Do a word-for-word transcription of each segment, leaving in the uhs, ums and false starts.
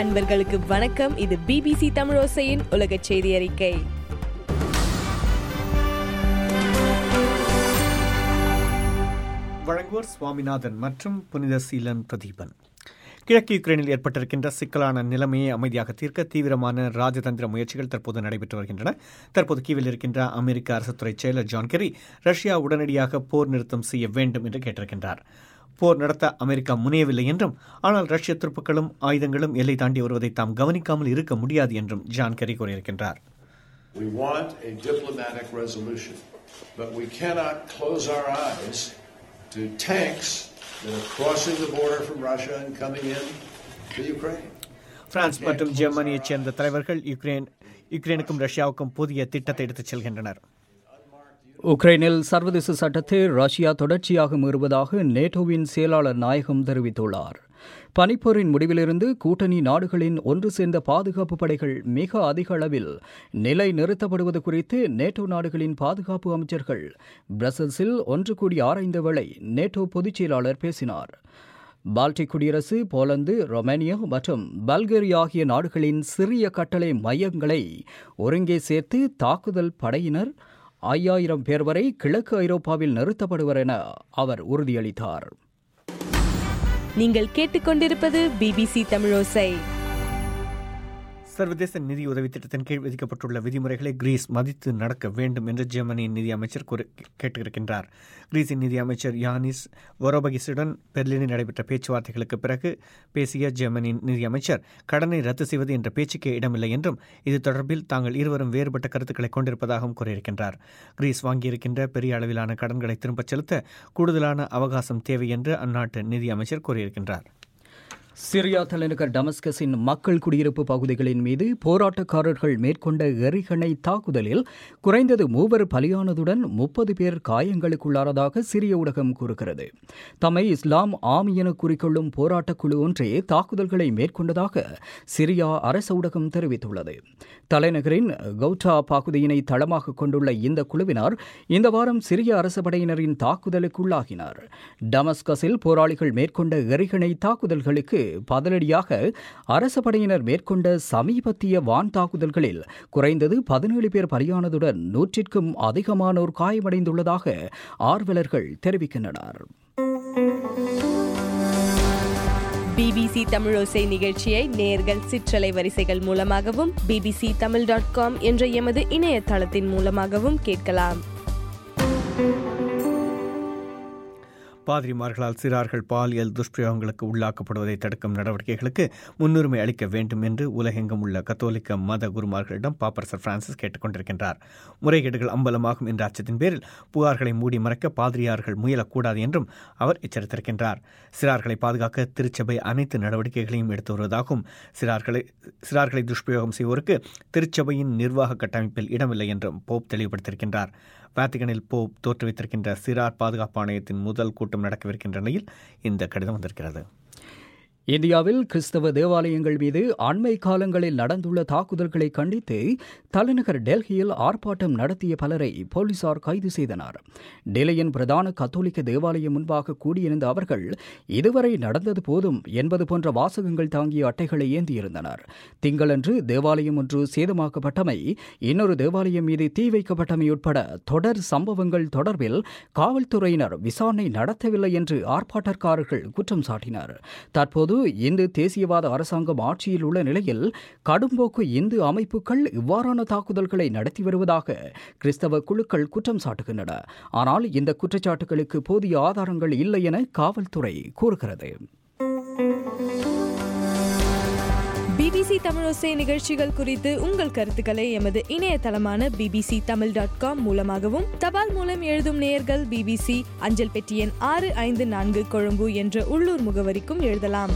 நண்பர்களுக்கு வணக்கம். இது பிபிசி தமிழோசையின் உலக செய்தி அறிக்கை. வழங்குவோர் சுவாமிநாதன் மற்றும் புனித சீலன் பிரதீபன். கிழக்கு யுக்ரைனில் ஏற்பட்டிருக்கின்ற சிக்கலான நிலைமையை அமைதியாக தீர்க்க தீவிரமான ராஜதந்திர முயற்சிகள் தற்போது நடைபெற்று வருகின்றன. தற்போது கீவில் இருக்கின்ற அமெரிக்க அரசுத்துறை செயலர் ஜான் கெர்ரி ரஷ்யா உடனடியாக போர் நிறுத்தம் செய்ய வேண்டும் என்று கேட்டிருக்கின்றார். போர் நடத்த அமெரிக்கா முனையவில்லை என்றும், ஆனால் ரஷ்ய துருப்புக்களும் ஆயுதங்களும் எல்லை தாண்டி வருவதை தாம் கவனிக்காமல் இருக்க முடியாது என்றும் ஜான் கெர்ரி கூறியிருக்கின்றார். We want a diplomatic resolution, but we cannot close our eyes to tanks that are crossing the border from Russia and coming in to Ukraine. France மற்றும் ஜெர்மனியைச் சேர்ந்த தலைவர்கள் யுக்ரைன் யுக்ரைனுக்கும் ரஷ்யாவுக்கும் புதிய திட்டத்தை எடுத்துச் செல்கின்றனர். உக்ரைனில் சர்வதேச சட்டத்தை ரஷ்யா தொடர்ச்சியாக மீறுவதாக நேட்டோவின் செயலாளர் நாயகம் தெரிவித்துள்ளார். பனிப்போரின் முடிவிலிருந்து கூட்டணி நாடுகளின் ஒன்று சேர்ந்த பாதுகாப்பு படைகள் மிக அதிக அளவில் நிலை நிறுத்தப்படுவது குறித்து நேட்டோ நாடுகளின் பாதுகாப்பு அமைச்சர்கள் பிரசல்ஸில் ஒன்று கூடி ஆராய்ந்த வேளை நேட்டோ பொதுச் செயலாளர் பேசினார். பால்டிக் குடியரசு, போலந்து, ரொமேனியா மற்றும் பல்கேரியா ஆகிய நாடுகளின் சிறிய கட்டளை மையங்களை ஒருங்கே சேர்த்து தாக்குதல் படையினர் ஐயாயிரம் பேர் வரை கிழக்கு ஐரோப்பாவில் நிறுத்தப்படுவர் என அவர் உறுதியளித்தார். நீங்கள் கேட்டுக்கொண்டிருப்பது பிபிசி தமிழோசை. சர்வதேச நிதி உதவி திட்டத்தின் கீழ் விதிக்கப்பட்டுள்ள விதிமுறைகளை கிரீஸ் மதித்து நடக்க வேண்டும் என்று ஜெர்மனியின் நிதியமைச்சர் கேட்டிருக்கின்றார். கிரீஸின் நிதியமைச்சர் யானிஸ் வரோபகிஸுடன் பெர்லினில் நடைபெற்ற பேச்சுவார்த்தைகளுக்கு பிறகு பேசிய ஜெர்மனியின் நிதியமைச்சர் கடனை ரத்து செய்வது என்ற பேச்சுக்கே இடமில்லை என்றும், இது தொடர்பில் தாங்கள் இருவரும் வேறுபட்ட கருத்துக்களை கொண்டிருப்பதாகவும் கூறியிருக்கின்றார். கிரீஸ் வாங்கியிருக்கின்ற பெரிய அளவிலான கடன்களை திரும்பச் செலுத்த கூடுதலான அவகாசம் தேவை என்று அந்நாட்டு நிதியமைச்சர் கூறியிருக்கின்றார். சிரியா தலைநகர் டமஸ்கஸின் மக்கள் குடியிருப்பு பகுதிகளின் மீது போராட்டக்காரர்கள் மேற்கொண்ட எறிகணை தாக்குதலில் குறைந்தது மூவர் பலியானதுடன் முப்பது பேர் காயங்களுக்குள்ளானதாக சிரிய ஊடகம் கூறுகிறது. தம்மை இஸ்லாம் ஆமி என குறிக்கொள்ளும் போராட்டக் குழு ஒன்றே தாக்குதல்களை மேற்கொண்டதாக சிரியா அரசு ஊடகம் தெரிவித்துள்ளது. தலைநகரின் கவுட்டா பகுதியினை தளமாக கொண்டுள்ள இந்த குழுவினர் இந்த வாரம் சிரிய அரசு படையினரின் தாக்குதலுக்குள்ளாகினார். டமஸ்கஸில் போராளிகள் மேற்கொண்ட எறிகணை தாக்குதல்களுக்கு பதிலடியாக அரச படையினர் மேற்கொண்ட சமீபத்திய வான் தாக்குதல்களில் குறைந்தது பதினேழு பேர் பலியானதுடன் நூற்றிற்கும் அதிகமானோர் காயமடைந்துள்ளதாக ஆர்வலர்கள் தெரிவிக்கின்றனர். பிபிசி தமிழோசை நிகழ்ச்சியை நேயர்கள் சிற்றலை வரிசைகள் மூலமாகவும் பிபிசி தமிழ் டாட் காம் என்ற எமது இணையதளத்தின் மூலமாகவும் கேட்கலாம். பாதிரிமார்களால் சிறார்கள் பாலியல் துஷ்பிரயோகங்களுக்கு உள்ளாக்கப்படுவதை தடுக்கும் நடவடிக்கைகளுக்கு முன்னுரிமை அளிக்க வேண்டும் என்று உலகெங்கும் உள்ள கத்தோலிக்க மத குருமார்களிடம் பாப்பரசர் பிரான்சிஸ் கேட்டுக் கொண்டிருக்கின்றார். முறைகேடுகள் அம்பலமாகும் என்ற அச்சத்தின் பேரில் புகார்களை மூடி மறைக்க பாதிரியார்கள் முயலக்கூடாது என்றும் அவர் எச்சரித்திருக்கின்றார். சிறார்களை பாதுகாக்க திருச்சபை அனைத்து நடவடிக்கைகளையும் எடுத்து வருவதாகவும், சிறார்களை சிறார்களை துஷ்பிரயோகம் செய்வோருக்கு திருச்சபையின் நிர்வாக கட்டமைப்பில் இடமில்லை என்றும் போப் தெளிவுபடுத்தியிருக்கின்றார். வாத்திகனில் போப் தோற்றுவித்திருக்கின்ற சிறார் பாதுகாப்பு ஆணையத்தின் முதல் கூட்டம் நடக்கவிருக்கின்ற நிலையில் இந்த கடிதம் வந்திருக்கிறது. இந்தியாவில் கிறிஸ்தவ தேவாலயங்கள் மீது அண்மை காலங்களில் நடந்துள்ள தாக்குதல்களை கண்டித்து தலைநகர் டெல்லியில் ஆர்ப்பாட்டம் நடத்திய பலரை போலீசார் கைது செய்தனர். டெல்லியின் பிரதான கத்தோலிக்க தேவாலயம் முன்பாக கூடியிருந்த அவர்கள் இதுவரை நடந்தது போதும் என்பது போன்ற வாசகங்கள் தாங்கிய அட்டைகளை ஏந்தியிருந்தனர். திங்களன்று தேவாலயம் ஒன்று சேதமாக்கப்பட்டமை, இன்னொரு தேவாலயம் மீது தீ வைக்கப்பட்டமை உட்பட தொடர் சம்பவங்கள் தொடர்பில் காவல்துறையினர் விசாரணை நடத்தவில்லை என்று ஆர்ப்பாட்டக்காரர்கள் குற்றம் சாட்டினர். தற்போது இந்து தேசியவாத அரசாங்கம் ஆட்சியில் உள்ள நிலையில் கடும்போக்கு இந்து அமைப்புகள் இவ்வாறான தாக்குதல்களை நடத்தி வருவதாக கிறிஸ்தவ குழுக்கள் குற்றம் சாட்டுகின்றன. ஆனால் இந்த குற்றச்சாட்டுகளுக்கு போதிய ஆதாரங்கள் இல்லை என காவல்துறை கூறுகிறது. பிபிசி தமிழோசை நிகழ்ச்சிகள் குறித்து உங்கள் கருத்துக்களை எமது இணையதளமான பிபிசி தமிழ் டாட் காம் மூலமாகவும், தபால் மூலம் எழுதும் நேயர்கள் பிபிசி அஞ்சல் பெட்டி எண் ஆறு ஐந்து நான்கு கொழும்பு என்ற உள்ளூர் முகவரிக்கும் எழுதலாம்.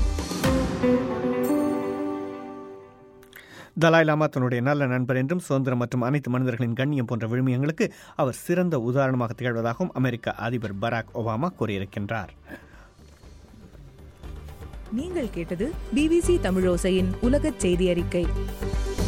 தலாய் லாமா தன்னுடைய நல்ல நண்பர் என்றும் சுதந்திரம் மற்றும் அனைத்து மனிதர்களின் கண்ணியம் போன்ற விழுமியங்களுக்கு அவர் சிறந்த உதாரணமாக திகழ்வதாகவும் அமெரிக்க அதிபர் பராக் ஒபாமா கூறியிருக்கின்றார். நீங்கள் கேட்டது பிபிசி தமிழோசையின் உலகச் செய்தி அறிக்கை.